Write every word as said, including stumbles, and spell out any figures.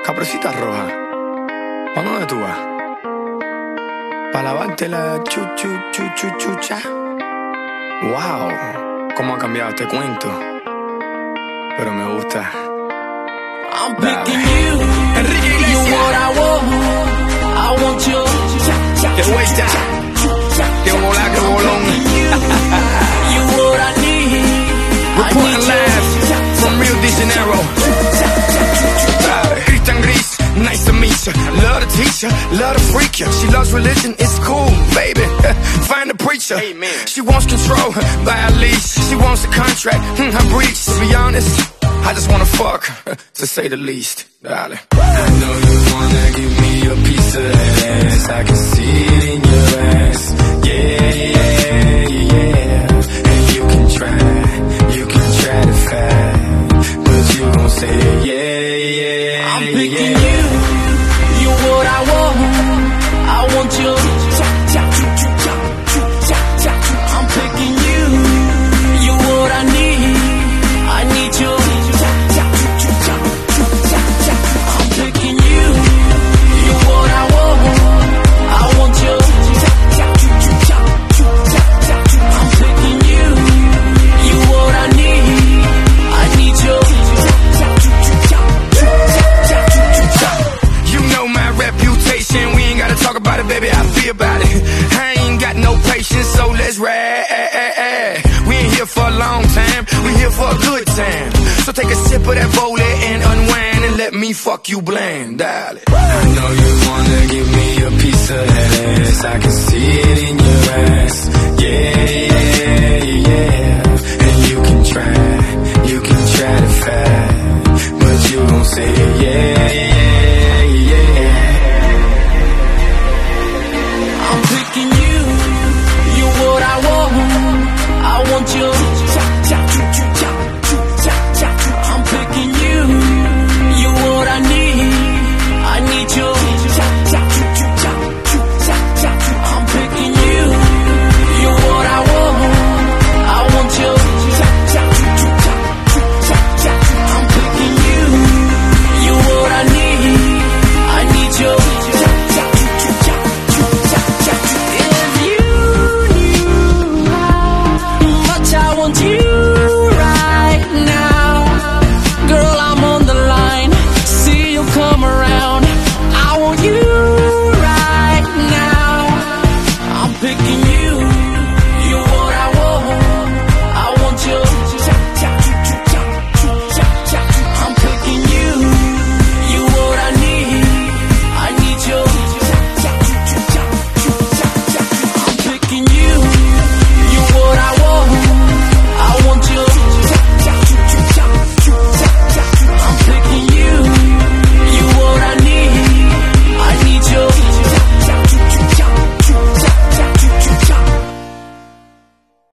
Caperucita Roja, ¿pa' dónde tú vas? ¿Pa' lavarte la chu chu chu chu chucha? Wow, cómo ha cambiado este cuento. Pero me gusta. I'm picking you, Enrique Iglesias. You what I want, I want you. Que vuelta, que bola, que bolón. You what I need, Reporting live from Rio de Janeiro. Christian Gris, nice to meet you. Love to teach you, love to freak you. She loves religion, it's cool, baby. Find a preacher. Amen. She wants control by a leash. She wants a contract, hmm, her breach. To be honest, I just wanna fuck, to say the least, darling. I know you wanna give me a piece of that ass. I can see it in your ass. Yeah, yeah, yeah. And you can try, you can try to fight, but you gon' say yeah, yeah. I'm picking yeah. you. You what I want, I want you. I'm picking you. You what I need, I need you. I'm picking you. You what I want, I want you. I'm picking you. You what I need, I need you. You know my reputation, we ain't gotta talk about it, baby, I feel about it. I ain't got no patience, so let's ride. We ain't here for a long time, we here for a good time. So take a sip of that Boleh and unwind and let me fuck you bland, darling. I know you wanna give me a piece of that ass. I can see it in your ass. Yeah, yeah, yeah. And you can try, you can try to fight, but you gon' say yeah, yeah.